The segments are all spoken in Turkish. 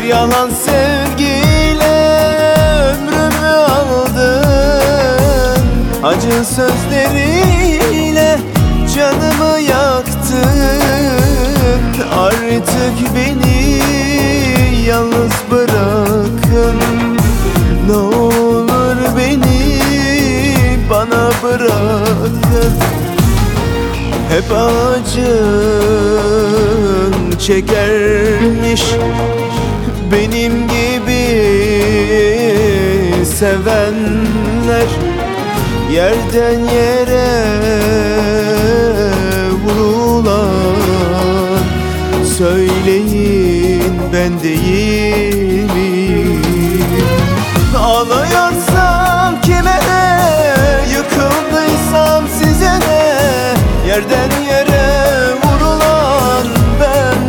yalan sevgiyle ömrümü aldın. Acı sözleriyle canımı yaktın. Artık beni yalnız bırakın. Ne olur beni bana bırakın. Hep acın çekermiş benim gibi sevenler. Yerden yere vurulan, söyleyin ben değil miyim? Ağlıyorsam kime ne, yıkıldıysam size ne? Yerden yere vurulan ben.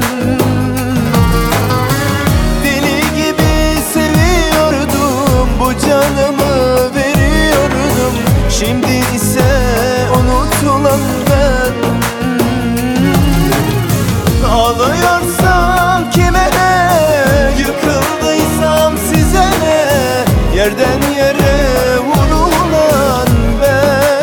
Deli gibi seviyordum, bu canımı veriyordum. Şimdi ise unutulan ben. Ağlıyorsam kime ne, yıkıldıysam size ne? Yerden yere vurulan ben.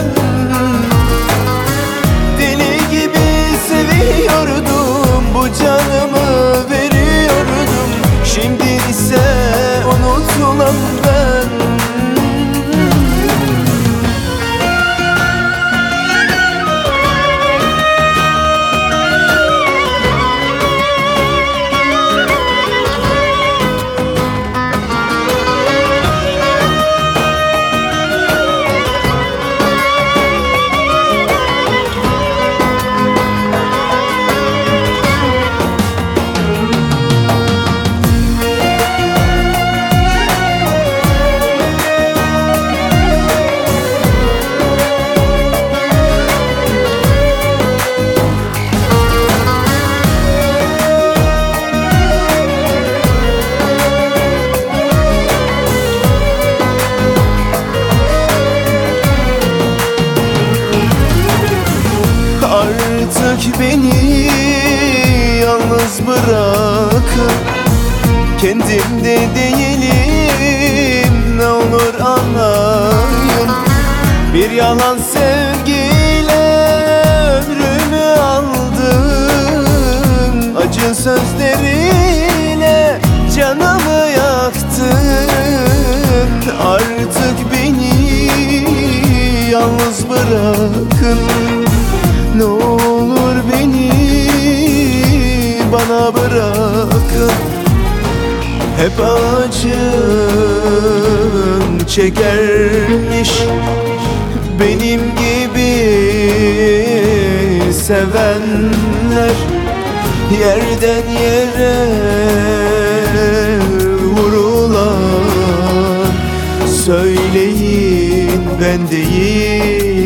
Deli gibi seviyordum, bu canımı veriyordum. Şimdi ise unutulan ben. Artık beni yalnız bırakın. Kendimde değilim, ne olur anlayın. Bir yalan sevgiyle ömrümü aldın. Acı sözleriyle canımı yaktın. Artık beni yalnız bırakın. Ne olur beni bana bırakın. Hep acın çekermiş benim gibi sevenler. Yerden yere vurulan, söyleyin ben değil